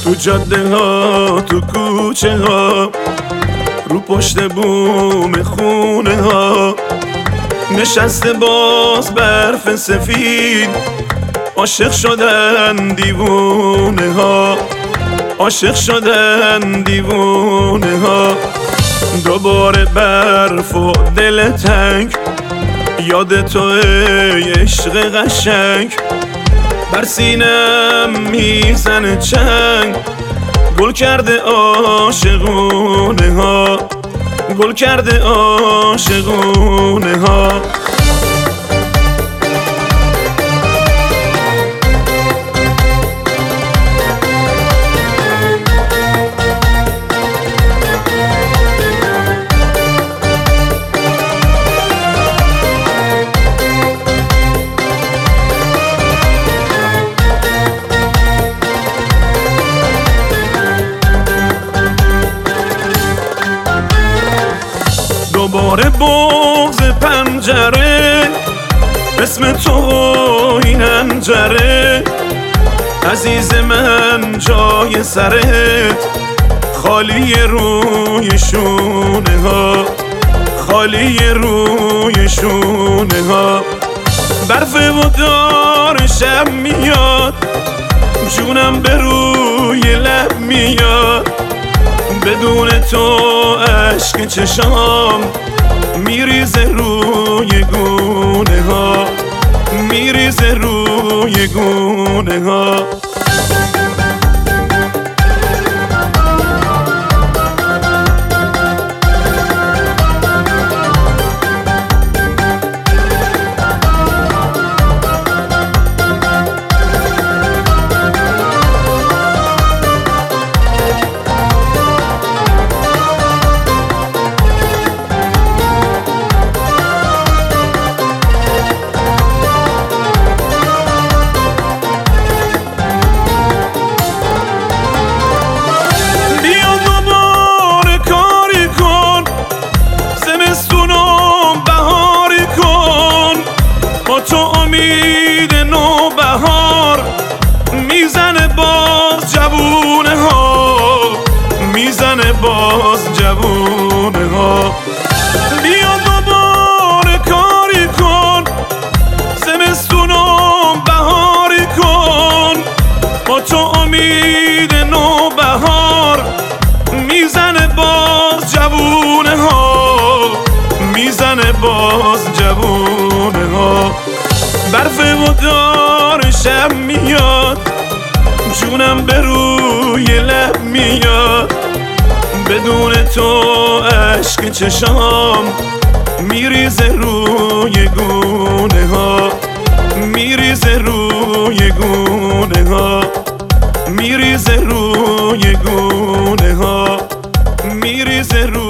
تو جاده ها، تو کوچه ها، رو پشت بوم خونه ها، نشسته باز برف سفید، عاشق شدن دیوونه ها، عاشق شدن دیوونه ها. دوباره برف و دل تنگ، یاد تو ای عشق قشنگ، بر سینم میزنه چنگ، گل کرده عاشقونه ها، گل کرده عاشقونه ها. دوباره بغض پنجره، اسم تو این انجره، عزیز من جای سرت خالی روی شونه ها، خالی روی شونه ها. برف و دارشم میاد، جونم به روی لب میاد، بدون تو عشق چشام میریزه روی گونه ها، میریزه روی گونه ها. تو امید نو بهار میزنه باز جوونه ها، میزنه باز جوونه ها. بیا دوباره کاری کن، زمستون و بهاری کن، با تو امید نو بهار میزنه باز جوونه ها، میزنه باز جوونه ها. برف و دارشم میاد، جونم به روی لب میاد، بدون تو عشق چشام میریزه روی گونه ها، میریزه روی گونه ها، میریزه روی گونه ها، میریزه روی